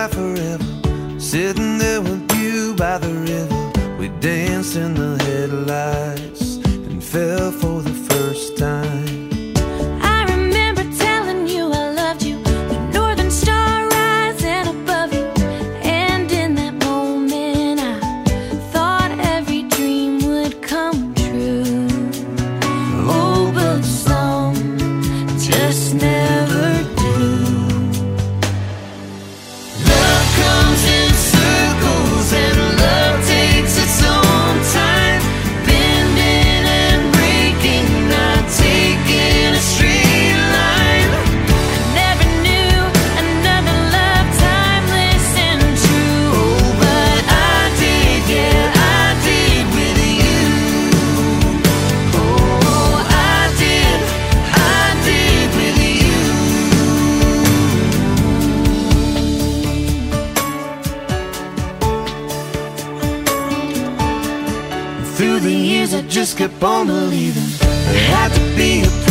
by forever. Sitting there with you by the river, we danced in the headlights and fell for the first time. I remember telling you I loved you, the northern star rising above you. And in that moment I thought every dream would come true. Oh, but some just never do. Love comes in circles and love takes its own time, bending and breaking, not taking a straight line. I never knew another love timeless and true. Oh, but I did, yeah, I did with you. Oh, I did with you. Through the years I just kept on believing there had to be a